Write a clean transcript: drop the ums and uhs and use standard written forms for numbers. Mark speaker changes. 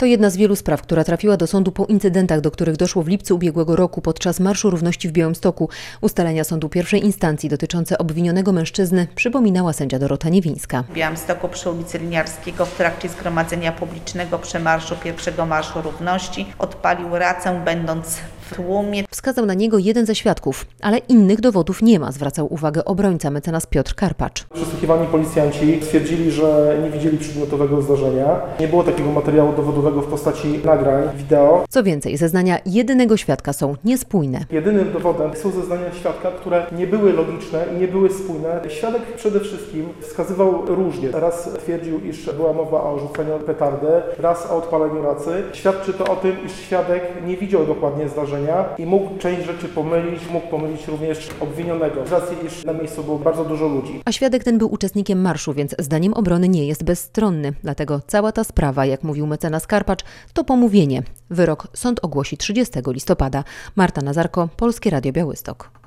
Speaker 1: To jedna z wielu spraw, która trafiła do sądu po incydentach, do których doszło w lipcu ubiegłego roku podczas Marszu Równości w Białymstoku. Ustalenia sądu pierwszej instancji dotyczące obwinionego mężczyzny przypominała sędzia Dorota Niewińska.
Speaker 2: W Białymstoku przy ulicy Liniarskiego w trakcie zgromadzenia publicznego przemarszu pierwszego Marszu Równości odpalił racę, będąc w tłumie.
Speaker 1: Wskazał na niego jeden ze świadków, ale innych dowodów nie ma, zwracał uwagę obrońca mecenas Piotr Karpacz.
Speaker 3: Przesłuchiwani policjanci stwierdzili, że nie widzieli przedmiotowego zdarzenia. Nie było takiego materiału dowodowego w postaci nagrań, wideo.
Speaker 1: Co więcej, zeznania jedynego świadka są niespójne.
Speaker 3: Jedynym dowodem są zeznania świadka, które nie były logiczne i nie były spójne. Świadek przede wszystkim wskazywał różnie. Raz twierdził, iż była mowa o rzuceniu petardy, raz o odpaleniu racy. Świadczy to o tym, iż świadek nie widział dokładnie zdarzenia i mógł część rzeczy pomylić, mógł pomylić również obwinionego. Z racji, iż na miejscu było bardzo dużo ludzi.
Speaker 1: A świadek ten był uczestnikiem marszu, więc zdaniem obrony nie jest bezstronny. Dlatego cała ta sprawa, jak mówił mecenas Karpacz, to pomówienie. Wyrok sąd ogłosi 30 listopada. Marta Nazarko, Polskie Radio Białystok.